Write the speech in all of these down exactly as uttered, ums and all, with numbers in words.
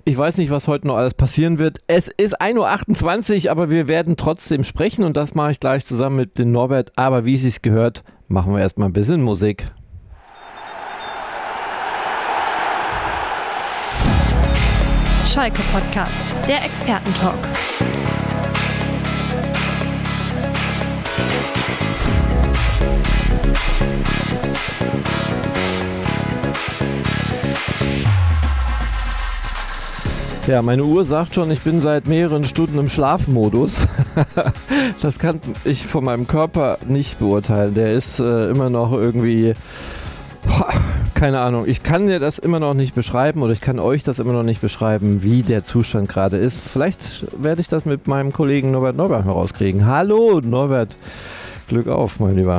Ich weiß nicht, was heute noch alles passieren wird. Es ist ein Uhr achtundzwanzig, aber wir werden trotzdem sprechen und das mache ich gleich zusammen mit dem Norbert. Aber wie es sich gehört, machen wir erstmal ein bisschen Musik. Schalke Podcast, der Expertentalk. Ja, meine Uhr sagt schon, ich bin seit mehreren Stunden im Schlafmodus. Das kann ich von meinem Körper nicht beurteilen. Der ist äh, immer noch irgendwie, boah, keine Ahnung, ich kann dir das immer noch nicht beschreiben oder ich kann euch das immer noch nicht beschreiben, wie der Zustand gerade ist. Vielleicht werde ich das mit meinem Kollegen Norbert Neubauer herauskriegen. Hallo Norbert, Glück auf, mein Lieber.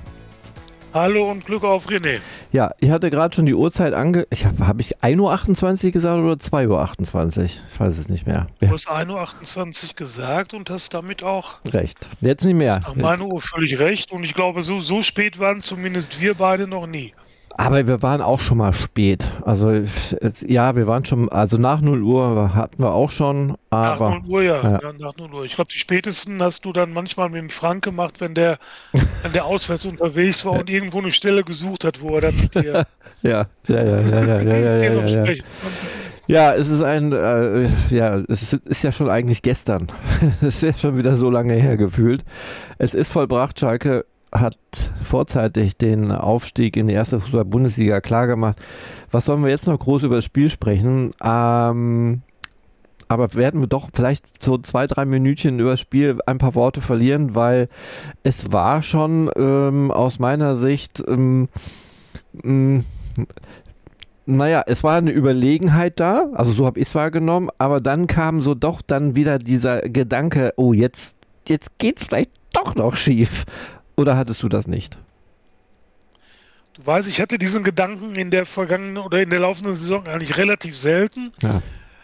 Hallo und Glück auf, René. Ja, ich hatte gerade schon die Uhrzeit ange... Ich habe hab ich ein Uhr achtundzwanzig gesagt oder zwei Uhr achtundzwanzig? Ich weiß es nicht mehr. Du hast ein Uhr achtundzwanzig gesagt und hast damit auch... Recht. Jetzt nicht mehr. Nach meiner Uhr völlig recht und ich glaube, so, so spät waren zumindest wir beide noch nie. Aber wir waren auch schon mal spät. Also jetzt, ja, wir waren schon, also nach null Uhr hatten wir auch schon, aber... Nach null Uhr, ja. ja. ja nach null Uhr. Ich glaube, die spätesten hast du dann manchmal mit dem Frank gemacht, wenn der, wenn der auswärts unterwegs war und irgendwo eine Stelle gesucht hat, wo er dann mit dir... ja, ja, ja, ja, ja, ja, ja, ja, ja, ja. Ja, es ist ein, äh, ja, es ist, ist ja schon eigentlich gestern. Es ist ja schon wieder so lange her gefühlt. Es ist vollbracht, Schalke hat vorzeitig den Aufstieg in die erste Fußball-Bundesliga klargemacht. Was sollen wir jetzt noch groß über das Spiel sprechen? Ähm, aber werden wir doch vielleicht so zwei, drei Minütchen über das Spiel ein paar Worte verlieren, weil es war schon ähm, aus meiner Sicht, ähm, ähm, naja, es war eine Überlegenheit da, also so habe ich es wahrgenommen, aber dann kam so doch dann wieder dieser Gedanke, oh, jetzt, jetzt geht es vielleicht doch noch schief. Oder hattest du das nicht? Du weißt, ich hatte diesen Gedanken in der vergangenen oder in der laufenden Saison eigentlich relativ selten. Ja.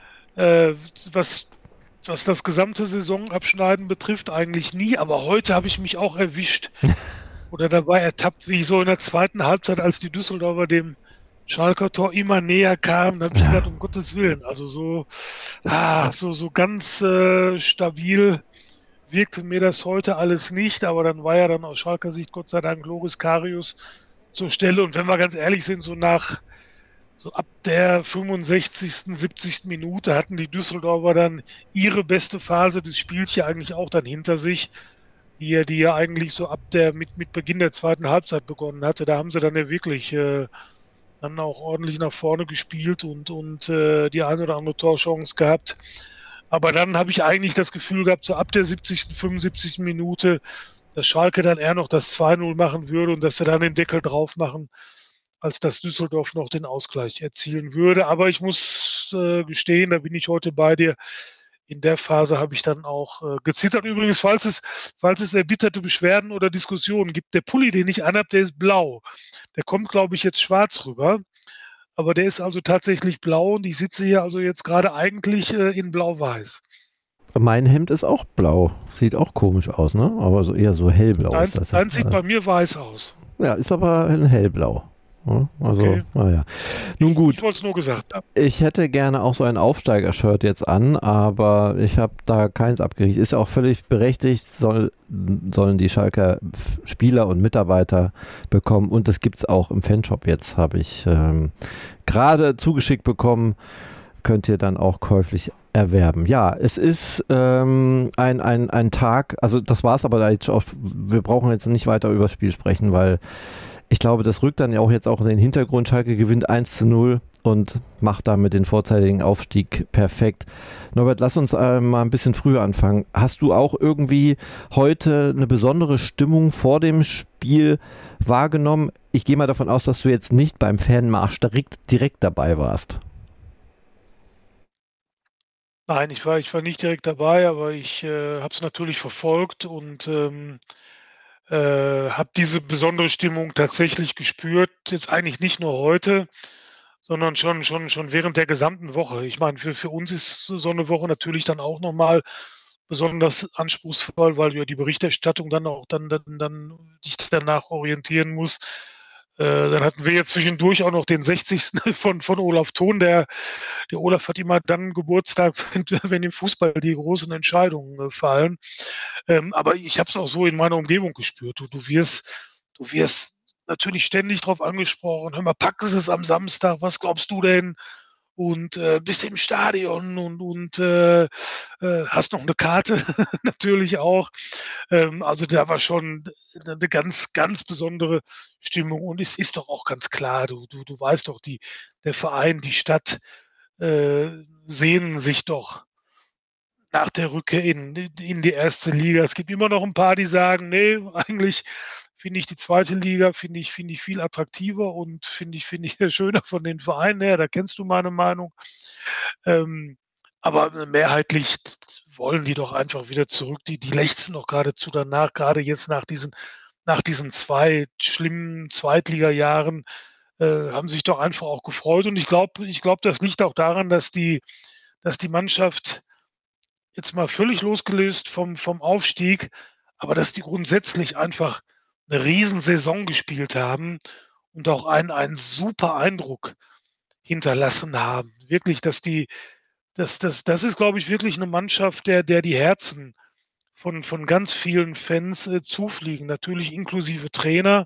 Äh, was, was das gesamte Saisonabschneiden betrifft, eigentlich nie. Aber heute habe ich mich auch erwischt oder dabei ertappt, wie ich so in der zweiten Halbzeit, als die Düsseldorfer dem Schalker Tor immer näher kamen, da habe ich Ja. gedacht, um Gottes Willen, also so, ah, so, so ganz äh, stabil wirkte mir das heute alles nicht, aber dann war ja dann aus Schalker Sicht Gott sei Dank Loris Karius zur Stelle und wenn wir ganz ehrlich sind, so nach, so ab der fünfundsechzigsten, siebzigsten Minute hatten die Düsseldorfer dann ihre beste Phase des Spiels ja eigentlich auch dann hinter sich, die ja, die ja eigentlich so ab der, mit, mit Beginn der zweiten Halbzeit begonnen hatte, da haben sie dann ja wirklich äh, dann auch ordentlich nach vorne gespielt und, und äh, die eine oder andere Torchance gehabt. Aber dann habe ich eigentlich das Gefühl gehabt, so ab der siebzigsten, fünfundsiebzigsten Minute, dass Schalke dann eher noch das zwei null machen würde und dass sie dann den Deckel drauf machen, als dass Düsseldorf noch den Ausgleich erzielen würde. Aber ich muss äh, gestehen, da bin ich heute bei dir. In der Phase habe ich dann auch äh, gezittert. Übrigens, falls es, falls es erbitterte Beschwerden oder Diskussionen gibt, der Pulli, den ich anhabe, der ist blau. Der kommt, glaube ich, jetzt schwarz rüber. Aber der ist also tatsächlich blau und ich sitze hier also jetzt gerade eigentlich äh, in blau-weiß. Mein Hemd ist auch blau. Sieht auch komisch aus, ne? Aber so eher so hellblau Dein, ist das. dein sieht bei mir weiß aus. Ja, ist aber ein hellblau. Ja, also, Okay. naja. Nun gut. Ich wollte es nur gesagt haben. Ich hätte gerne auch so ein Aufsteiger-Shirt jetzt an, aber ich habe da keins abgekriegt. Ist ja auch völlig berechtigt, soll, sollen die Schalker Spieler und Mitarbeiter bekommen. Und das gibt es auch im Fanshop jetzt, habe ich ähm, gerade zugeschickt bekommen. Könnt ihr dann auch käuflich erwerben. Ja, es ist ähm, ein, ein, ein Tag, also das war es aber da jetzt auch, wir brauchen jetzt nicht weiter über das Spiel sprechen, weil ich glaube, das rückt dann ja auch jetzt auch in den Hintergrund. Schalke gewinnt eins zu null und macht damit den vorzeitigen Aufstieg perfekt. Norbert, lass uns äh, mal ein bisschen früher anfangen. Hast du auch irgendwie heute eine besondere Stimmung vor dem Spiel wahrgenommen? Ich gehe mal davon aus, dass du jetzt nicht beim Fanmarsch direkt, direkt dabei warst. Nein, ich war, ich war nicht direkt dabei, aber ich äh, habe es natürlich verfolgt und ähm, äh, habe diese besondere Stimmung tatsächlich gespürt. Jetzt eigentlich nicht nur heute, sondern schon, schon, schon während der gesamten Woche. Ich meine, für, für uns ist so eine Woche natürlich dann auch nochmal besonders anspruchsvoll, weil du ja die Berichterstattung dann auch dann, dann, dann dich danach orientieren musst. Dann hatten wir jetzt zwischendurch auch noch den sechzigsten von, von Olaf Thon. Der, der Olaf hat immer dann Geburtstag, wenn, wenn im Fußball die großen Entscheidungen äh, fallen. Ähm, aber ich habe es auch so in meiner Umgebung gespürt. Du, du, wirst, du wirst natürlich ständig darauf angesprochen. Hör mal, packen Sie es am Samstag, was glaubst du denn? Und äh, bist im Stadion und, und äh, äh, hast noch eine Karte natürlich auch. Ähm, also da war schon eine ganz, ganz besondere Stimmung. Und es ist doch auch ganz klar, du, du, du weißt doch, die, der Verein, die Stadt äh, sehnen sich doch nach der Rückkehr in, in die erste Liga. Es gibt immer noch ein paar, die sagen, nee, eigentlich finde ich die zweite Liga, finde ich, finde ich viel attraktiver und finde ich, finde ich schöner von den Vereinen her. Da kennst du meine Meinung. Ähm, aber mehrheitlich wollen die doch einfach wieder zurück. Die, die lechzen doch geradezu danach, gerade jetzt nach diesen, nach diesen zwei schlimmen Zweitliga-Jahren, äh, haben sich doch einfach auch gefreut. Und ich glaube, ich glaube, das liegt auch daran, dass die, dass die Mannschaft jetzt mal völlig losgelöst vom, vom Aufstieg, aber dass die grundsätzlich einfach eine Riesensaison gespielt haben und auch einen, einen super Eindruck hinterlassen haben. Wirklich, dass die, das, das, das ist, glaube ich, wirklich eine Mannschaft, der, der die Herzen von, von ganz vielen Fans äh, zufliegen, natürlich inklusive Trainer.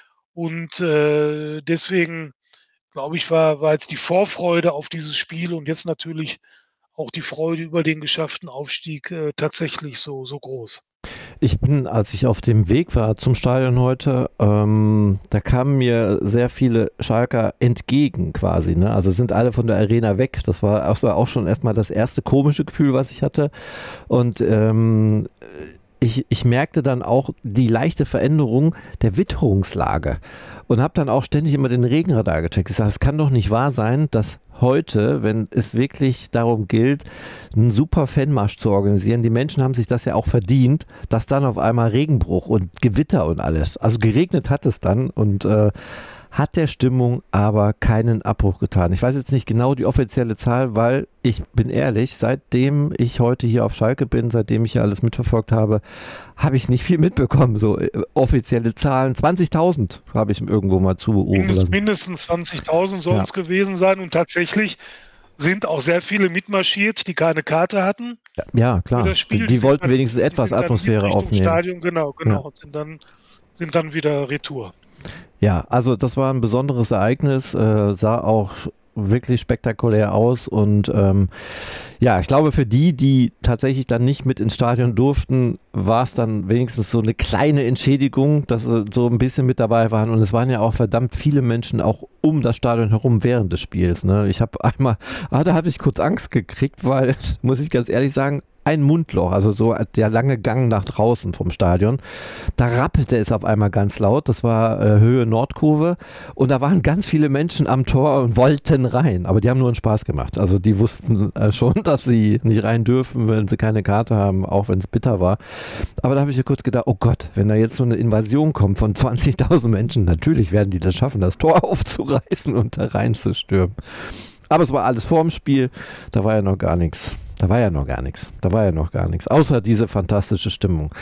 Und äh, deswegen, glaube ich, war, war jetzt die Vorfreude auf dieses Spiel und jetzt natürlich auch die Freude über den geschafften Aufstieg äh, tatsächlich so, so groß. Ich bin, als ich auf dem Weg war zum Stadion heute, ähm, da kamen mir sehr viele Schalker entgegen quasi, ne? Also sind alle von der Arena weg. Das war auch, auch schon erstmal das erste komische Gefühl, was ich hatte. Und ähm, ich, ich merkte dann auch die leichte Veränderung der Witterungslage und habe dann auch ständig immer den Regenradar gecheckt. Ich sage, es kann doch nicht wahr sein, dass heute, wenn es wirklich darum gilt, einen super Fanmarsch zu organisieren, die Menschen haben sich das ja auch verdient, dass dann auf einmal Regenbruch und Gewitter und alles, also geregnet hat es dann und äh, hat der Stimmung aber keinen Abbruch getan. Ich weiß jetzt nicht genau die offizielle Zahl, weil ich bin ehrlich, seitdem ich heute hier auf Schalke bin, seitdem ich hier alles mitverfolgt habe, habe ich nicht viel mitbekommen. So äh, offizielle Zahlen, zwanzigtausend habe ich irgendwo mal zurufen Mindest, lassen. Mindestens zwanzigtausend soll Ja. es gewesen sein und tatsächlich sind auch sehr viele mitmarschiert, die keine Karte hatten. Ja, klar. Für das Spiel. Die, Die die sind wollten dann- wenigstens die etwas sind dann Atmosphäre Richtung aufnehmen. Stadion, genau, genau. Und sind dann, sind dann wieder retour. Ja, also das war ein besonderes Ereignis, äh, sah auch wirklich spektakulär aus und ähm, ja, ich glaube für die, die tatsächlich dann nicht mit ins Stadion durften, war es dann wenigstens so eine kleine Entschädigung, dass sie so ein bisschen mit dabei waren und es waren ja auch verdammt viele Menschen auch um das Stadion herum während des Spiels. Ne? Ich habe einmal, ah, da habe ich kurz Angst gekriegt, weil, muss ich ganz ehrlich sagen, ein Mundloch, also so der lange Gang nach draußen vom Stadion. Da rappelte es auf einmal ganz laut. Das war äh, Höhe Nordkurve und da waren ganz viele Menschen am Tor und wollten rein, aber die haben nur einen Spaß gemacht. Also die wussten äh, schon, dass sie nicht rein dürfen, wenn sie keine Karte haben, auch wenn es bitter war. Aber da habe ich mir kurz gedacht, oh Gott, wenn da jetzt so eine Invasion kommt von zwanzigtausend Menschen, natürlich werden die das schaffen, das Tor aufzureißen und da reinzustürmen. Aber es war alles vorm Spiel, da war ja noch gar nichts. Da war ja noch gar nichts. Da war ja noch gar nichts. Außer diese fantastische Stimmung.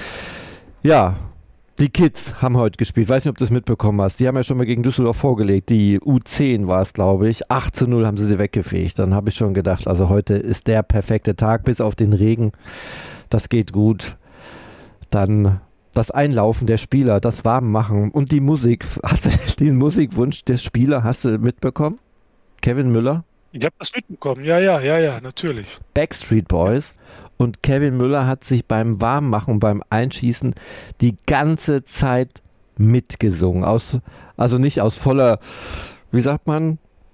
Ja, die Kids haben heute gespielt. Weiß nicht, ob du das mitbekommen hast. Die haben ja schon mal gegen Düsseldorf vorgelegt. Die U zehn war es, glaube ich. acht zu null haben sie sie weggefegt. Dann habe ich schon gedacht, also heute ist der perfekte Tag, bis auf den Regen. Das geht gut. Dann das Einlaufen der Spieler, das Warmmachen und die Musik. Hast du den Musikwunsch des Spielers, hast du mitbekommen? Kevin Müller? Ich habe das mitbekommen. Ja, ja, ja, ja, natürlich. Backstreet Boys und Kevin Müller hat sich beim Warmmachen, beim Einschießen die ganze Zeit mitgesungen. Aus, also nicht aus voller, wie sagt man,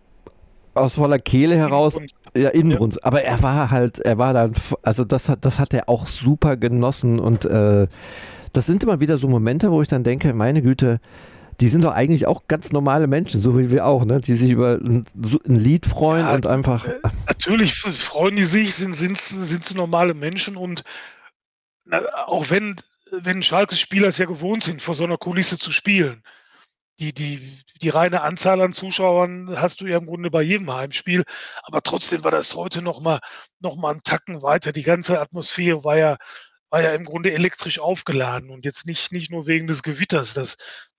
aus voller Kehle heraus, Und ja, Inbrunst. Aber er war halt, er war dann, also das hat, das hat er auch super genossen und äh, das sind immer wieder so Momente, wo ich dann denke, meine Güte, die sind doch eigentlich auch ganz normale Menschen, so wie wir auch, ne? Die sich über ein, ein Lied freuen Ja, und einfach. äh, natürlich freuen die sich, sind, sind, sind sie normale Menschen und na, auch wenn, wenn Schalkes Spieler es ja gewohnt sind, vor so einer Kulisse zu spielen. Die, die, die reine Anzahl an Zuschauern hast du ja im Grunde bei jedem Heimspiel, aber trotzdem war das heute nochmal noch mal einen Tacken weiter. Die ganze Atmosphäre war ja, war ja im Grunde elektrisch aufgeladen und jetzt nicht, nicht nur wegen des Gewitters, das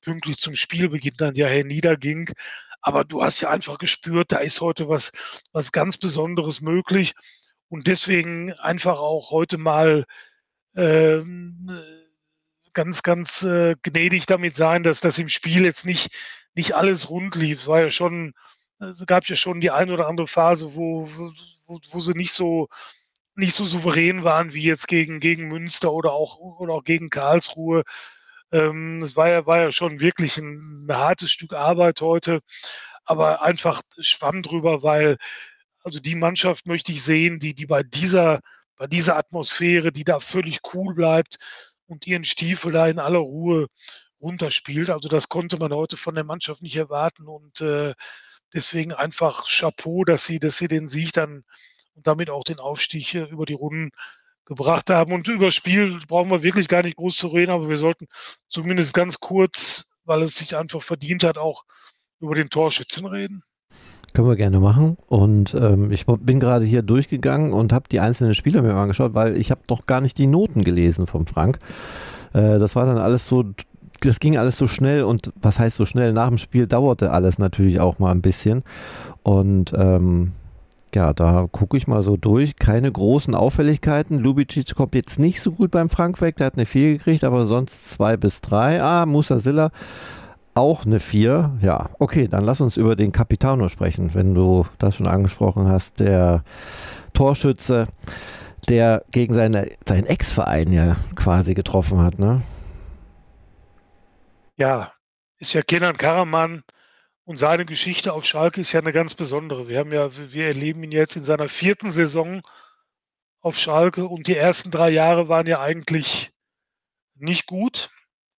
pünktlich zum Spielbeginn dann ja herniederging. Aber du hast ja einfach gespürt, da ist heute was, was ganz Besonderes möglich. Und deswegen einfach auch heute mal ähm, ganz, ganz äh, gnädig damit sein, dass das im Spiel jetzt nicht, nicht alles rund lief. Es war ja schon, es gab ja schon die eine oder andere Phase, wo, wo, wo sie nicht so, nicht so souverän waren wie jetzt gegen, gegen Münster oder auch, oder auch gegen Karlsruhe. Ähm, es war ja, war ja schon wirklich ein, ein hartes Stück Arbeit heute, aber einfach schwamm drüber, weil also die Mannschaft möchte ich sehen, die, die bei dieser, bei dieser Atmosphäre, die da völlig cool bleibt und ihren Stiefel da in aller Ruhe runterspielt. Also das konnte man heute von der Mannschaft nicht erwarten und äh, deswegen einfach Chapeau, dass sie, dass sie den Sieg dann und damit auch den Aufstieg äh, über die Runden gebracht haben. Und über das Spiel brauchen wir wirklich gar nicht groß zu reden, aber wir sollten zumindest ganz kurz, weil es sich einfach verdient hat, auch über den Torschützen reden. Können wir gerne machen. Und ähm, ich bin gerade hier durchgegangen und habe die einzelnen Spieler mir mal angeschaut, weil ich habe doch gar nicht die Noten gelesen vom Frank. Äh, das war dann alles so, das ging alles so schnell und was heißt so schnell? Nach dem Spiel dauerte alles natürlich auch mal ein bisschen. Und ähm, ja, da gucke ich mal so durch. Keine großen Auffälligkeiten. Lubicic kommt jetzt nicht so gut beim Frank weg. Der hat eine vier gekriegt, aber sonst zwei bis drei. Ah, Musa Silla auch eine vier. Ja, okay, dann lass uns über den Capitano sprechen, wenn du das schon angesprochen hast. Der Torschütze, der gegen seine, seinen Ex-Verein ja quasi getroffen hat, ne? Ja, ist ja Kenan Karaman. Und seine Geschichte auf Schalke ist ja eine ganz besondere. Wir haben ja, wir erleben ihn jetzt in seiner vierten Saison auf Schalke und die ersten drei Jahre waren ja eigentlich nicht gut.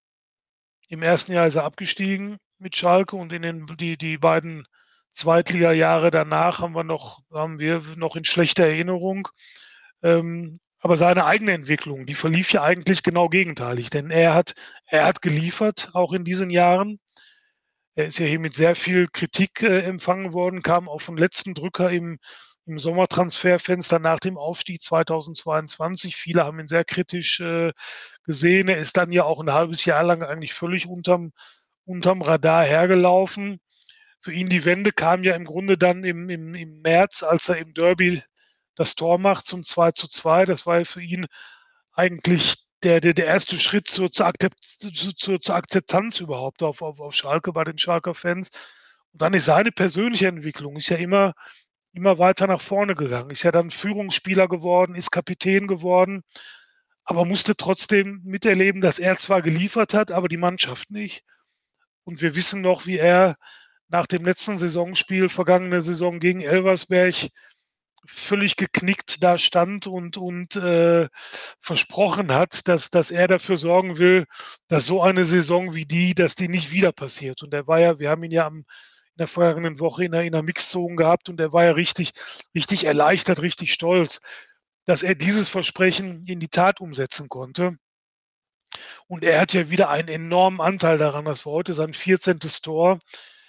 Im ersten Jahr ist er abgestiegen mit Schalke und in den die, die beiden Zweitliga-Jahre danach haben wir noch, haben wir noch in schlechter Erinnerung. Ähm, aber seine eigene Entwicklung, die verlief ja eigentlich genau gegenteilig, denn er hat, er hat geliefert, auch in diesen Jahren. Er ist ja hier mit sehr viel Kritik äh, empfangen worden, kam auf den letzten Drücker im, im Sommertransferfenster nach dem Aufstieg zweitausendzweiundzwanzig. Viele haben ihn sehr kritisch äh, gesehen. Er ist dann ja auch ein halbes Jahr lang eigentlich völlig unterm, unterm Radar hergelaufen. Für ihn die Wende kam ja im Grunde dann im, im, im März, als er im Derby das Tor macht zum zwei zu zwei. Das war ja für ihn eigentlich Der, der, der erste Schritt zur, zur, zur, zur Akzeptanz überhaupt auf, auf, auf Schalke bei den Schalker Fans. Und dann ist seine persönliche Entwicklung, ist ja immer, immer weiter nach vorne gegangen. Ist ja dann Führungsspieler geworden, ist Kapitän geworden, aber musste trotzdem miterleben, dass er zwar geliefert hat, aber die Mannschaft nicht. Und wir wissen noch, wie er nach dem letzten Saisonspiel, vergangene Saison gegen Elversberg, völlig geknickt da stand und, und äh, versprochen hat, dass, dass er dafür sorgen will, dass so eine Saison wie die, dass die nicht wieder passiert. Und er war ja, wir haben ihn ja am, in der vergangenen Woche in einer, in einer Mixzone gehabt und er war ja richtig, richtig erleichtert, richtig stolz, dass er dieses Versprechen in die Tat umsetzen konnte. Und er hat ja wieder einen enormen Anteil daran. Das war heute sein vierzehntes Tor.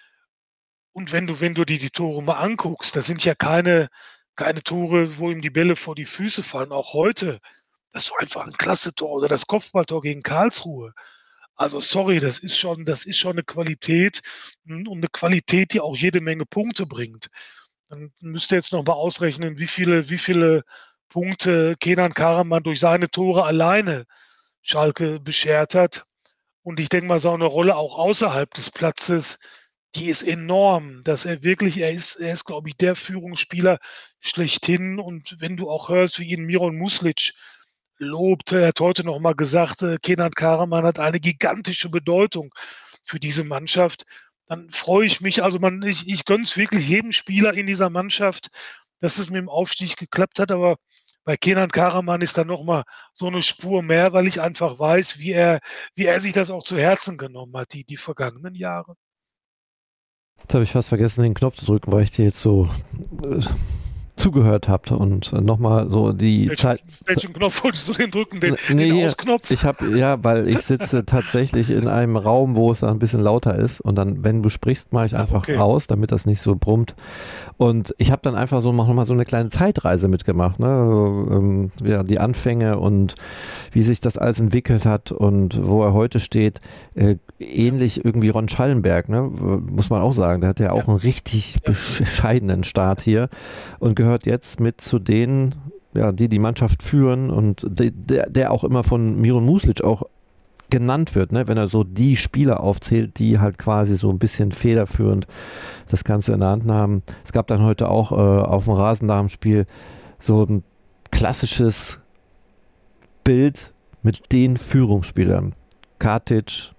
Und wenn du, wenn du dir die Tore mal anguckst, das sind ja keine Keine Tore, wo ihm die Bälle vor die Füße fallen. Auch heute, das war einfach ein klasse Tor. Oder das Kopfballtor gegen Karlsruhe. Also sorry, das ist schon, das ist schon eine Qualität und eine Qualität, die auch jede Menge Punkte bringt. Dann müsst ihr jetzt noch mal ausrechnen, wie viele, wie viele Punkte Kenan Karaman durch seine Tore alleine Schalke beschert hat. Und ich denke mal, so eine Rolle auch außerhalb des Platzes, die ist enorm, dass er wirklich, er ist, er ist, glaube ich, der Führungsspieler schlechthin. Und wenn du auch hörst, wie ihn Miron Muslic lobt, er hat heute noch mal gesagt, Kenan Karaman hat eine gigantische Bedeutung für diese Mannschaft, dann freue ich mich, also man, ich, ich gönne es wirklich jedem Spieler in dieser Mannschaft, dass es mit dem Aufstieg geklappt hat, aber bei Kenan Karaman ist da noch mal so eine Spur mehr, weil ich einfach weiß, wie er, wie er sich das auch zu Herzen genommen hat, die, die vergangenen Jahre. Jetzt habe ich fast vergessen, den Knopf zu drücken, weil ich dir jetzt so äh, zugehört habt und nochmal so die Welchen, Zeit. welchen Knopf wolltest du denn drücken? Den, nee, den Ausknopf? Ich habe, ja, weil ich sitze tatsächlich in einem Raum, wo es dann ein bisschen lauter ist und dann, wenn du sprichst, mache ich einfach okay. aus, damit das nicht so brummt. Und ich habe dann einfach so nochmal so eine kleine Zeitreise mitgemacht, ne? Ähm, ja, die Anfänge und wie sich das alles entwickelt hat und wo er heute steht. Äh, ähnlich irgendwie Ron Schallenberg, ne? Muss man auch sagen. Der hat ja auch ja. einen richtig bescheidenen Start hier und gehört jetzt mit zu denen, ja, die die Mannschaft führen und de, der, der auch immer von Miron Muslic auch genannt wird, ne? Wenn er so die Spieler aufzählt, die halt quasi so ein bisschen federführend das Ganze in der Hand haben. Es gab dann heute auch äh, auf dem Rasen nach dem Spiel so ein klassisches Bild mit den Führungsspielern. Katic,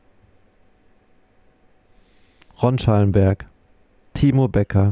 Ron Schallenberg, Timo Becker,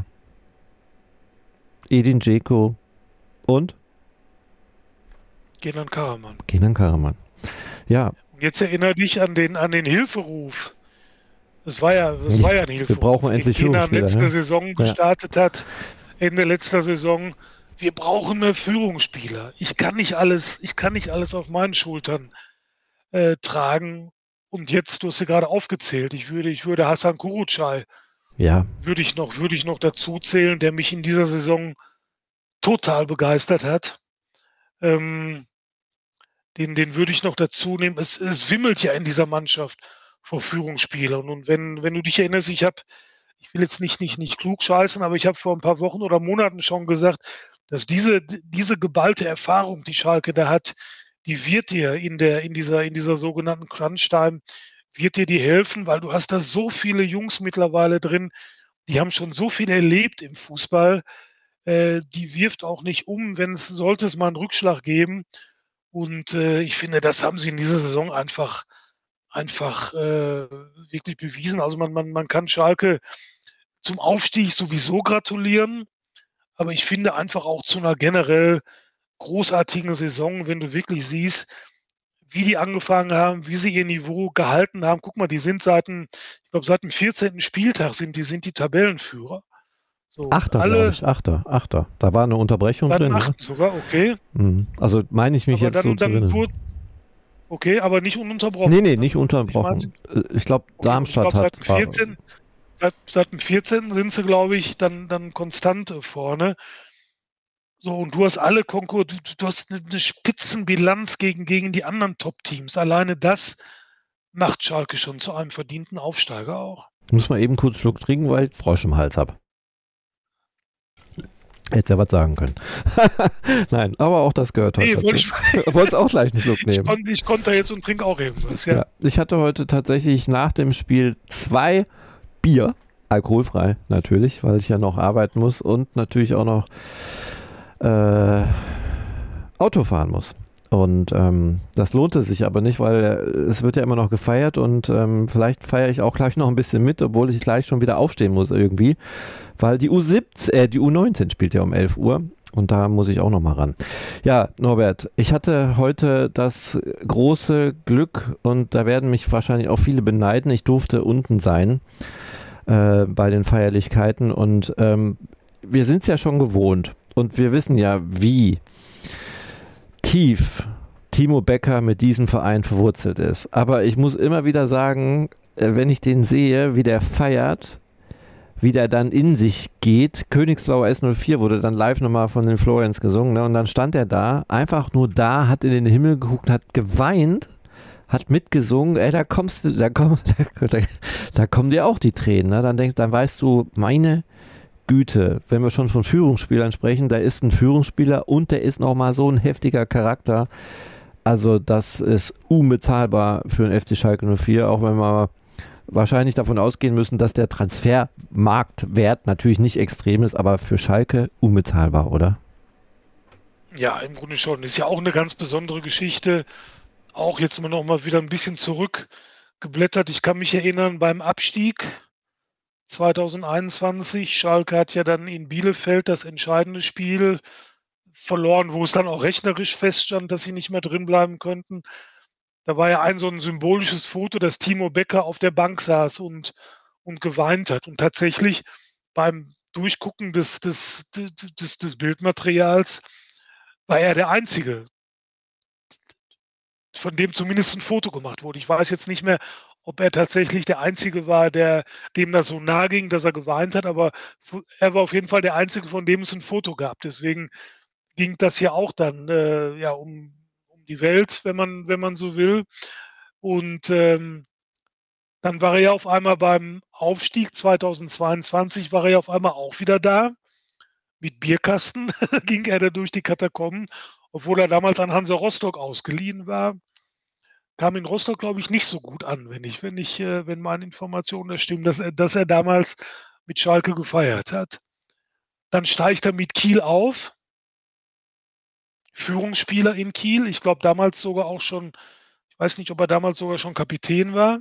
Edin Dzeko und Kenan Karaman. Kenan Karaman. Ja. Und jetzt erinnere dich an den, an den Hilferuf. Das war ja, das war ja ein Hilferuf. Wir brauchen endlich den Kenan letzte ne? Saison gestartet ja. hat, Ende letzter Saison. Wir brauchen mehr Führungsspieler. Ich kann nicht alles, ich kann nicht alles auf meinen Schultern äh, tragen. Und jetzt, du hast ja gerade aufgezählt, ich würde, ich würde Hasan Kurucay ja. würde ich noch, würde ich noch dazu zählen, der mich in dieser Saison total begeistert hat. Ähm, den, den würde ich noch dazu nehmen. Es, es wimmelt ja in dieser Mannschaft vor Führungsspielern. Und wenn, wenn du dich erinnerst, ich habe, ich will jetzt nicht, nicht, nicht klug scheißen, aber ich habe vor ein paar Wochen oder Monaten schon gesagt, dass diese, diese geballte Erfahrung, die Schalke da hat, die wird dir in der, in dieser, in dieser sogenannten Crunch-Time, wird dir die helfen, weil du hast da so viele Jungs mittlerweile drin, die haben schon so viel erlebt im Fußball, äh, die wirft auch nicht um, wenn es, sollte es mal einen Rückschlag geben. Und äh, ich finde, das haben sie in dieser Saison einfach, einfach äh, wirklich bewiesen. Also man, man, man kann Schalke zum Aufstieg sowieso gratulieren, aber ich finde einfach auch zu einer generell großartigen Saison, wenn du wirklich siehst, wie die angefangen haben, wie sie ihr Niveau gehalten haben. Guck mal, die sind seit dem, ich glaube, seit dem vierzehnten Spieltag sind die, sind die Tabellenführer. So, Achter, glaube ich. Achter, Achter. Da war eine Unterbrechung seit drin. Achten Ne? sogar, okay. Mhm. Also meine ich mich aber jetzt dann, so dann zu erinnern. wurde, okay, aber nicht ununterbrochen. Nee, nee, nicht unterbrochen. Ich, ich glaube, okay, Darmstadt ich glaub, hat... Seit dem vierzehnten Seit, seit dem vierzehnten sind sie, glaube ich, dann, dann konstant vorne. So, und du hast alle Konkur, du, du hast eine, eine Spitzenbilanz gegen, gegen die anderen Top-Teams. Alleine das macht Schalke schon zu einem verdienten Aufsteiger auch. Ich muss mal eben kurz einen Schluck trinken, weil ich Frosch im Hals habe. Hätte ja was sagen können. Nein, aber auch das gehört heute. Nee, wollte ich wollte auch gleich einen Schluck nehmen. Ich, kon, ich konnte jetzt und trinke auch eben was, ja. ja. Ich hatte heute tatsächlich nach dem Spiel zwei Bier, alkoholfrei natürlich, weil ich ja noch arbeiten muss und natürlich auch noch Äh, Auto fahren muss. Und ähm, das lohnte sich aber nicht, weil es wird ja immer noch gefeiert und ähm, vielleicht feiere ich auch gleich noch ein bisschen mit, obwohl ich gleich schon wieder aufstehen muss irgendwie, weil die U siebzehn, äh, die U neunzehn spielt ja um elf Uhr und da muss ich auch noch mal ran. Ja, Norbert, ich hatte heute das große Glück und da werden mich wahrscheinlich auch viele beneiden, ich durfte unten sein äh, bei den Feierlichkeiten und ähm, wir sind es ja schon gewohnt. Und wir wissen ja, wie tief Timo Becker mit diesem Verein verwurzelt ist. Aber ich muss immer wieder sagen, wenn ich den sehe, wie der feiert, wie der dann in sich geht. Königsblauer S null vier wurde dann live nochmal von den Florians gesungen. Ne? Und dann stand er da, einfach nur da, hat in den Himmel geguckt, hat geweint, hat mitgesungen. Ey, da kommst du, da, komm, da, da kommen dir auch die Tränen. Ne? Dann denkst, dann weißt du, meine Güte, wenn wir schon von Führungsspielern sprechen, da ist ein Führungsspieler und der ist nochmal so ein heftiger Charakter. Also das ist unbezahlbar für den F C Schalke null vier, auch wenn wir wahrscheinlich davon ausgehen müssen, dass der Transfermarktwert natürlich nicht extrem ist, aber für Schalke unbezahlbar, oder? Ja, im Grunde schon. Ist ja auch eine ganz besondere Geschichte. Auch jetzt mal noch mal wieder ein bisschen zurückgeblättert. Ich kann mich erinnern, beim Abstieg zwanzig einundzwanzig, Schalke hat ja dann in Bielefeld das entscheidende Spiel verloren, wo es dann auch rechnerisch feststand, dass sie nicht mehr drin bleiben könnten. Da war ja ein so ein symbolisches Foto, dass Timo Becker auf der Bank saß und, und geweint hat. Und tatsächlich beim Durchgucken des, des, des, des Bildmaterials war er der Einzige, von dem zumindest ein Foto gemacht wurde. Ich weiß jetzt nicht mehr, ob er tatsächlich der Einzige war, der dem das so nahe ging, dass er geweint hat, aber er war auf jeden Fall der Einzige, von dem es ein Foto gab. Deswegen ging das ja auch dann äh, ja, um, um die Welt, wenn man, wenn man so will. Und ähm, dann war er ja auf einmal beim Aufstieg zweitausendzweiundzwanzig, war er ja auf einmal auch wieder da. Mit Bierkasten ging er da durch die Katakomben, obwohl er damals an Hansa Rostock ausgeliehen war. Kam in Rostock, glaube ich, nicht so gut an, wenn ich, wenn ich, äh, wenn meine Informationen da stimmen, dass er, dass er damals mit Schalke gefeiert hat. Dann steigt er mit Kiel auf. Führungsspieler in Kiel. Ich glaube damals sogar auch schon, ich weiß nicht, ob er damals sogar schon Kapitän war.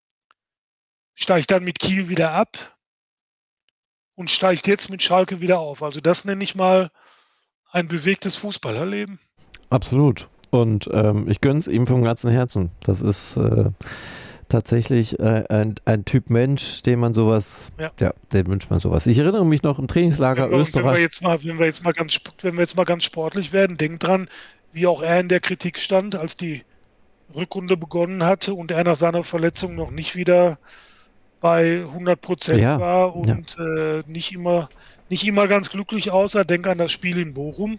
Steigt dann mit Kiel wieder ab und steigt jetzt mit Schalke wieder auf. Also das nenne ich mal ein bewegtes Fußballerleben. Absolut. Und ähm, ich gönne es ihm vom ganzen Herzen. Das ist äh, tatsächlich äh, ein, ein Typ Mensch, dem man sowas, ja. ja, dem wünscht man sowas. Ich erinnere mich noch im Trainingslager wenn wir, Österreich. Wenn wir, jetzt mal, wenn, wir jetzt mal ganz, wenn wir jetzt mal ganz sportlich werden, denkt dran, wie auch er in der Kritik stand, als die Rückrunde begonnen hatte und er nach seiner Verletzung noch nicht wieder bei hundert Prozent ja, war und ja. äh, nicht immer, nicht immer ganz glücklich aussah. Denk an das Spiel in Bochum,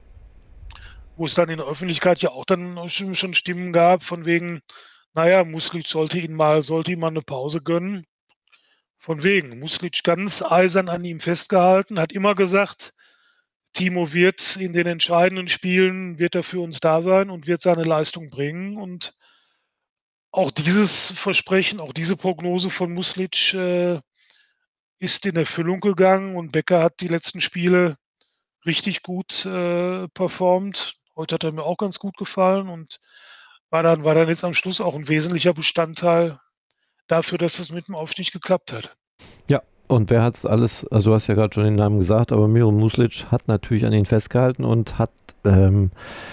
wo es dann in der Öffentlichkeit ja auch dann schon, schon Stimmen gab, von wegen, naja, Muslic sollte ihn mal, sollte ihm mal eine Pause gönnen. Von wegen, Muslic ganz eisern an ihm festgehalten, hat immer gesagt, Timo wird in den entscheidenden Spielen, wird er für uns da sein und wird seine Leistung bringen. Und auch dieses Versprechen, auch diese Prognose von Muslic äh, ist in Erfüllung gegangen und Becker hat die letzten Spiele richtig gut äh, performt. Heute hat er mir auch ganz gut gefallen und war dann, war dann jetzt am Schluss auch ein wesentlicher Bestandteil dafür, dass es mit dem Aufstieg geklappt hat. Ja, und wer hat es alles, also du hast ja gerade schon den Namen gesagt, aber Miroslav Muslic hat natürlich an ihn festgehalten und hat ähm,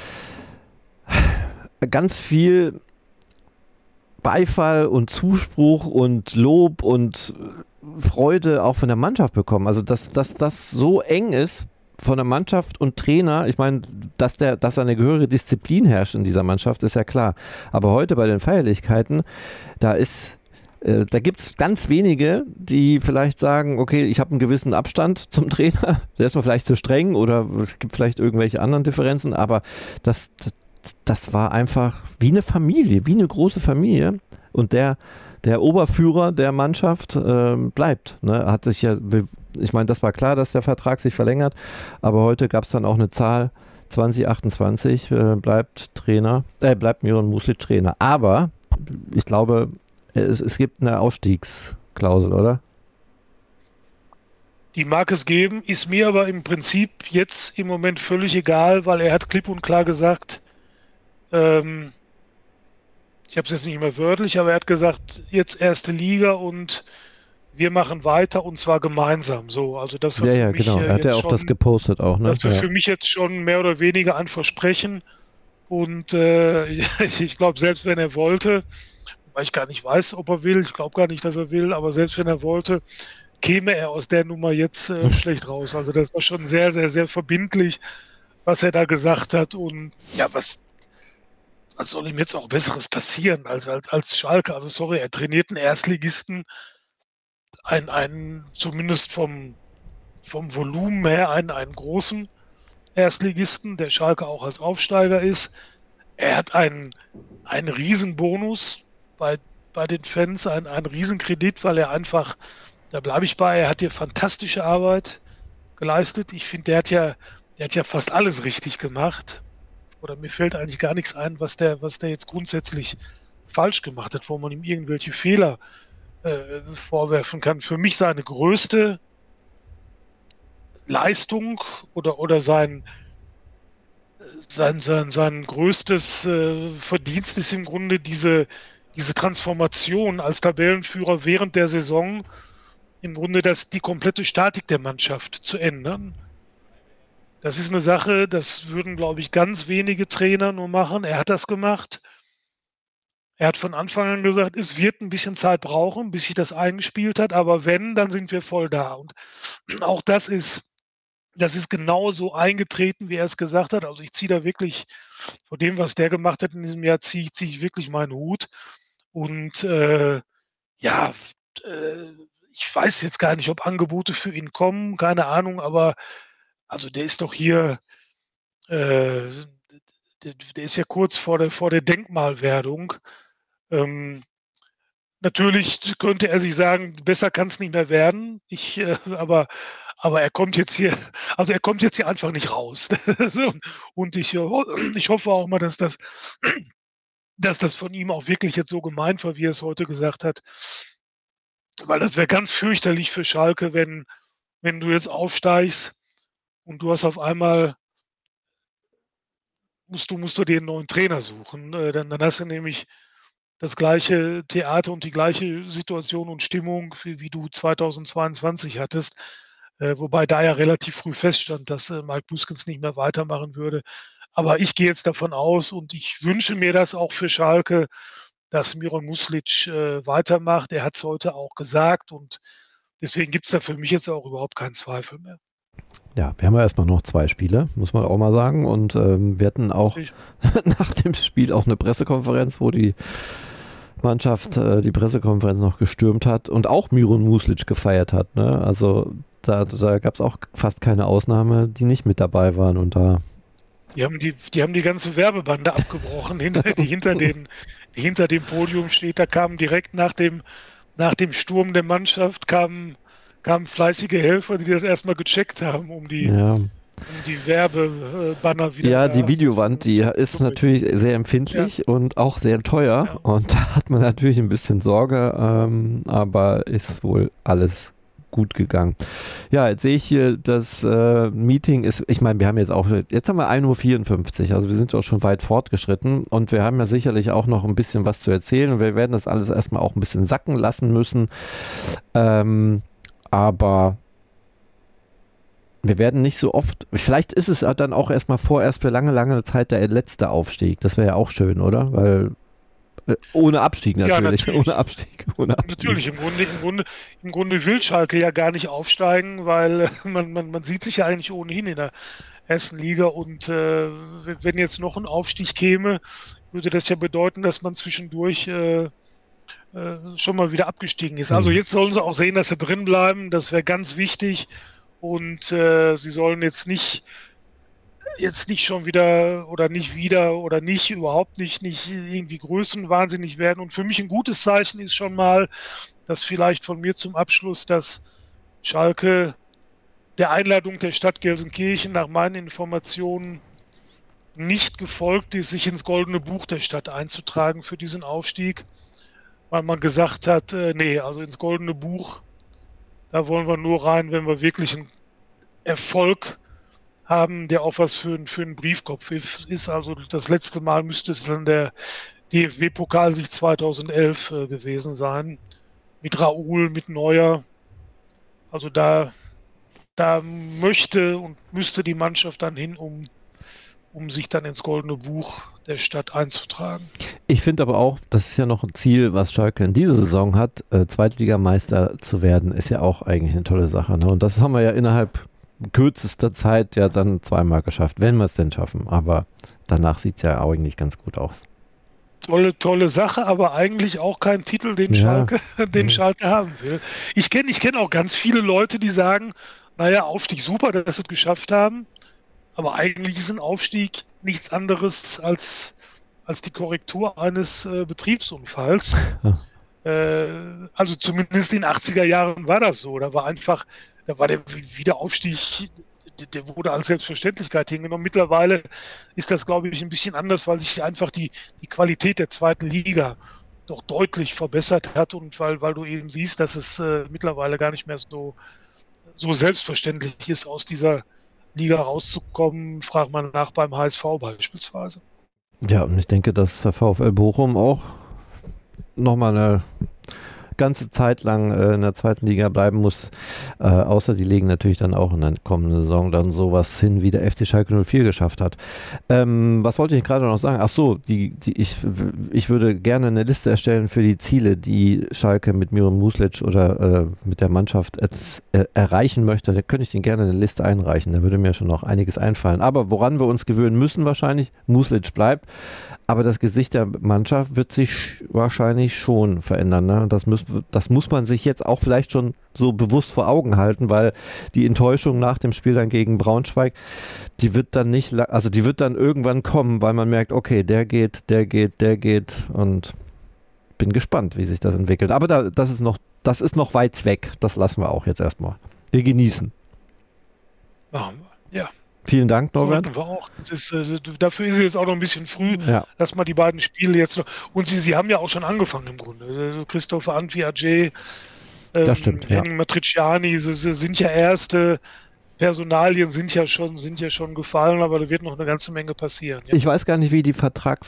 ganz viel Beifall und Zuspruch und Lob und Freude auch von der Mannschaft bekommen. Also dass, dass das so eng ist von der Mannschaft und Trainer, ich meine, dass, der, dass eine gehörige Disziplin herrscht in dieser Mannschaft, ist ja klar. Aber heute bei den Feierlichkeiten, da ist äh, da gibt es ganz wenige, die vielleicht sagen, okay, ich habe einen gewissen Abstand zum Trainer, der ist mir vielleicht zu streng oder es gibt vielleicht irgendwelche anderen Differenzen, aber das, das, das war einfach wie eine Familie, wie eine große Familie und der Der Oberführer der Mannschaft äh, bleibt. Ne? Hat sich ja, ich meine, das war klar, dass der Vertrag sich verlängert, aber heute gab es dann auch eine Zahl, zwanzig achtundzwanzig äh, bleibt Trainer, äh, bleibt Miroslav Muslic Trainer. Aber ich glaube, es, es gibt eine Ausstiegsklausel, oder? Die mag es geben, ist mir aber im Prinzip jetzt im Moment völlig egal, weil er hat klipp und klar gesagt, ähm, ich habe es jetzt nicht mehr wörtlich, aber er hat gesagt, jetzt erste Liga und wir machen weiter und zwar gemeinsam. So, also das war ja, für ja, mich genau. Er hat ja auch schon, das gepostet auch. Ne? Das war ja. für mich jetzt schon mehr oder weniger ein Versprechen und äh, ich glaube, selbst wenn er wollte, weil ich gar nicht weiß, ob er will, ich glaube gar nicht, dass er will, aber selbst wenn er wollte, käme er aus der Nummer jetzt äh, schlecht raus. Also das war schon sehr, sehr, sehr verbindlich, was er da gesagt hat und ja, was Was soll ihm jetzt auch Besseres passieren als, als, als Schalke? Also sorry, er trainiert einen Erstligisten, einen, einen zumindest vom, vom Volumen her einen, einen großen Erstligisten, der Schalke auch als Aufsteiger ist. Er hat einen, einen Riesenbonus bei, bei den Fans, einen, einen Riesenkredit, weil er einfach, da bleibe ich bei, er hat hier fantastische Arbeit geleistet. Ich finde, der hat ja, der hat ja fast alles richtig gemacht. Oder mir fällt eigentlich gar nichts ein, was der, was der jetzt grundsätzlich falsch gemacht hat, wo man ihm irgendwelche Fehler äh, vorwerfen kann. Für mich seine größte Leistung oder, oder sein, sein, sein, sein größtes äh, Verdienst ist im Grunde diese, diese Transformation als Tabellenführer während der Saison, im Grunde das, die komplette Statik der Mannschaft zu ändern. Das ist eine Sache, das würden, glaube ich, ganz wenige Trainer nur machen. Er hat das gemacht. Er hat von Anfang an gesagt, es wird ein bisschen Zeit brauchen, bis sich das eingespielt hat, aber wenn, dann sind wir voll da. Und auch das ist das ist genauso eingetreten, wie er es gesagt hat. Also, ich ziehe da wirklich vor dem, was der gemacht hat in diesem Jahr, ziehe ziehe ich wirklich meinen Hut. Und, äh, ja, äh, ich weiß jetzt gar nicht, ob Angebote für ihn kommen, keine Ahnung, aber also, der ist doch hier, äh, d der ist ja kurz vor der vor der Denkmalwerdung. Ähm, natürlich könnte er sich sagen: „Besser kann es nicht mehr werden." Ich, äh aber aber er kommt jetzt hier also, er kommt jetzt hier einfach nicht raus. So, und ich, äh, ho ich hoffe auch mal, dass das dass das von ihm auch wirklich jetzt so gemeint war, wie er es heute gesagt hat, weil das wäre ganz fürchterlich für Schalke, wenn wenn du jetzt aufsteigst und du hast auf einmal musst du musst du dir einen neuen Trainer suchen. Äh, dann dann hast du nämlich das gleiche Theater und die gleiche Situation und Stimmung, wie wie du zweitausendzweiundzwanzig hattest, äh, wobei da ja relativ früh feststand, dass, äh, Mike Büskens nicht mehr weitermachen würde. Aber ich gehe jetzt davon aus und ich wünsche mir das auch für Schalke, dass Miron Muslic, äh, weitermacht. Er hat es heute auch gesagt und deswegen gibt es da für mich jetzt auch überhaupt keinen Zweifel mehr. Ja, wir haben ja erstmal noch zwei Spiele, muss man auch mal sagen. Und ähm, wir hatten auch Ich nach dem Spiel auch eine Pressekonferenz, wo die Mannschaft äh, die Pressekonferenz noch gestürmt hat und auch Miron Muslic gefeiert hat. Ne? Also da, da gab es auch fast keine Ausnahme, die nicht mit dabei waren. Und da Die haben die die haben die ganze Werbebande abgebrochen, hinter die hinter den die hinter dem Podium steht. Da kamen direkt nach dem nach dem Sturm der Mannschaft kamen kamen fleißige Helfer, die das erst mal gecheckt haben, um die ja. um die Werbebanner wieder Ja, da die Videowand, die zu ist bringen. natürlich sehr empfindlich und auch sehr teuer. Ja. Und da hat man natürlich ein bisschen Sorge, ähm, aber ist wohl alles gut gegangen. Ja, jetzt sehe ich hier, das äh, Meeting ist, ich meine, wir haben jetzt auch, jetzt haben wir ein Uhr vierundfünfzig, also wir sind auch schon weit fortgeschritten und wir haben ja sicherlich auch noch ein bisschen was zu erzählen und wir werden das alles erstmal auch ein bisschen sacken lassen müssen. Ähm, aber wir werden nicht so oft, vielleicht ist es dann auch erstmal vorerst für lange, lange Zeit der letzte Aufstieg. Das wäre ja auch schön, oder? Weil äh, ohne Abstieg natürlich. Ja, natürlich. Ohne Abstieg. Ohne Abstieg. Natürlich, im Grunde, im Grunde, im Grunde will Schalke ja gar nicht aufsteigen, weil äh, man, man, man sieht sich ja eigentlich ohnehin in der ersten Liga und äh, wenn jetzt noch ein Aufstieg käme, würde das ja bedeuten, dass man zwischendurch äh, äh, schon mal wieder abgestiegen ist. Also Mhm. jetzt sollen sie auch sehen, dass sie drin bleiben, das wäre ganz wichtig und äh, sie sollen jetzt nicht jetzt nicht schon wieder oder nicht wieder oder nicht, überhaupt nicht, nicht irgendwie größenwahnsinnig werden. Und für mich ein gutes Zeichen ist schon mal, dass vielleicht von mir zum Abschluss, dass Schalke der Einladung der Stadt Gelsenkirchen nach meinen Informationen nicht gefolgt ist, sich ins Goldene Buch der Stadt einzutragen für diesen Aufstieg, weil man gesagt hat, äh, nee, also ins Goldene Buch, da wollen wir nur rein, wenn wir wirklich einen Erfolg haben, der auch was für, für einen Briefkopf ist. Also das letzte Mal müsste es dann der D F B-Pokalsieg zweitausendelf äh, gewesen sein. Mit Raoul, mit Neuer. Also da, da möchte und müsste die Mannschaft dann hin, um, um sich dann ins Goldene Buch der Stadt einzutragen. Ich finde aber auch, das ist ja noch ein Ziel, was Schalke in dieser Saison hat, äh, Zweitligameister zu werden, ist ja auch eigentlich eine tolle Sache. Ne? Und das haben wir ja innerhalb kürzester Zeit ja dann zweimal geschafft, wenn wir es denn schaffen. Aber danach sieht es ja eigentlich ganz gut aus. Tolle, tolle Sache, aber eigentlich auch kein Titel, den, Ja. Schalke, den Mhm. Schalke haben will. Ich kenne ich kenn auch ganz viele Leute, die sagen, naja, Aufstieg super, dass sie es geschafft haben, aber eigentlich ist ein Aufstieg nichts anderes als, als die Korrektur eines äh, Betriebsunfalls. Äh, also zumindest in den achtziger Jahren war das so. Da war einfach, da war der Wiederaufstieg, der, der wurde als Selbstverständlichkeit hingenommen. Mittlerweile ist das, glaube ich, ein bisschen anders, weil sich einfach die, die Qualität der zweiten Liga doch deutlich verbessert hat und weil, weil du eben siehst, dass es äh, mittlerweile gar nicht mehr so, so selbstverständlich ist, aus dieser Liga rauszukommen, fragt man nach beim H S V beispielsweise. Ja, und ich denke, dass der VfL Bochum auch nochmal eine ganze Zeit lang äh, in der zweiten Liga bleiben muss, äh, außer die legen natürlich dann auch in der kommenden Saison dann sowas hin, wie der F C Schalke null vier geschafft hat. Ähm, was wollte ich gerade noch sagen? Ach so, die, die, ich, ich würde gerne eine Liste erstellen für die Ziele, die Schalke mit Miran Muslic oder äh, mit der Mannschaft jetzt, äh, erreichen möchte. Da könnte ich Ihnen gerne eine Liste einreichen, da würde mir schon noch einiges einfallen. Aber woran wir uns gewöhnen müssen wahrscheinlich, Muslic bleibt, aber das Gesicht der Mannschaft wird sich wahrscheinlich schon verändern. Ne? Das, muss, das muss man sich jetzt auch vielleicht schon so bewusst vor Augen halten, weil die Enttäuschung nach dem Spiel dann gegen Braunschweig, die wird dann nicht, also die wird dann irgendwann kommen, weil man merkt, okay, der geht, der geht, der geht und bin gespannt, wie sich das entwickelt. Aber da, das ist noch, das ist noch weit weg. Das lassen wir auch jetzt erstmal. Wir genießen. Machen wir, ja. Vielen Dank, Norbert. Sollten wir auch. Das ist, äh, dafür ist es jetzt auch noch ein bisschen früh, ja. dass man die beiden Spiele jetzt noch. Und sie, sie haben ja auch schon angefangen im Grunde. Also Christopher Antwi, Ajay, ähm, das stimmt, Henning ja. Matriciani, sie, sie sind ja erste Personalien, sind ja schon, sind ja schon gefallen, aber da wird noch eine ganze Menge passieren. Ja. Ich weiß gar nicht, wie die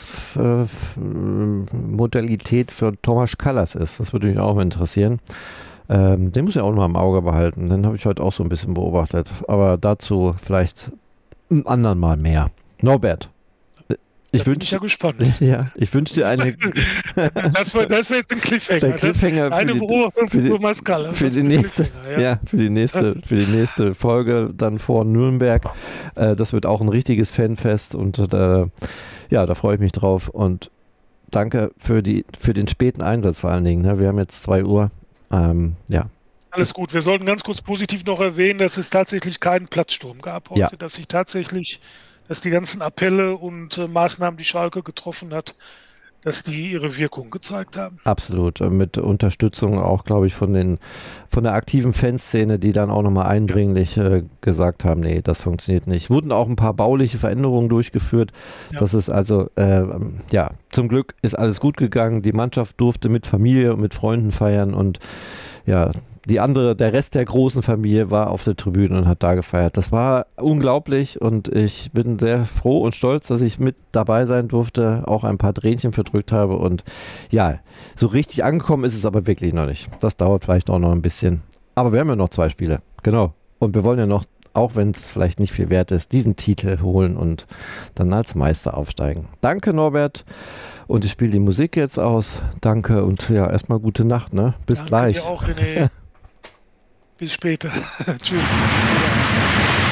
Vertragsmodalität äh, für Thomas Kallas ist. Das würde mich auch interessieren. Ähm, den muss ich auch noch mal im Auge behalten. Den habe ich heute auch so ein bisschen beobachtet. Aber dazu vielleicht ein anderen Mal mehr. Norbert, ich wünsche ich ja gespannt. Ja, ich wünsche dir eine. das war das war jetzt ein Cliffhanger. Der Cliffhanger das, eine Beobachtung für, die, Mascal, für die nächste, ja. ja, für die nächste, für die nächste Folge dann vor Nürnberg. Äh, das wird auch ein richtiges Fanfest und äh, ja, da freue ich mich drauf und danke für die für den späten Einsatz vor allen Dingen. Ne? Wir haben jetzt zwei Uhr. Ähm, ja. Alles gut. Wir sollten ganz kurz positiv noch erwähnen, dass es tatsächlich keinen Platzsturm gab heute, ja. dass sich tatsächlich, dass die ganzen Appelle und äh, Maßnahmen, die Schalke getroffen hat, dass die ihre Wirkung gezeigt haben. Absolut. Mit Unterstützung auch, glaube ich, von den von der aktiven Fanszene, die dann auch nochmal eindringlich äh, gesagt haben, nee, das funktioniert nicht. Wurden auch ein paar bauliche Veränderungen durchgeführt. Ja. Das ist also, äh, ja, zum Glück ist alles gut gegangen. Die Mannschaft durfte mit Familie und mit Freunden feiern und ja, die andere, der Rest der großen Familie war auf der Tribüne und hat da gefeiert. Das war unglaublich und ich bin sehr froh und stolz, dass ich mit dabei sein durfte, auch ein paar Tränchen verdrückt habe und ja, so richtig angekommen ist es aber wirklich noch nicht. Das dauert vielleicht auch noch ein bisschen. Aber wir haben ja noch zwei Spiele, genau. Und wir wollen ja noch, auch wenn es vielleicht nicht viel wert ist, diesen Titel holen und dann als Meister aufsteigen. Danke, Norbert. Und ich spiele die Musik jetzt aus. Danke und ja, erstmal gute Nacht, ne? Bis Danke gleich. Dir auch, René. Bis später. Tschüss.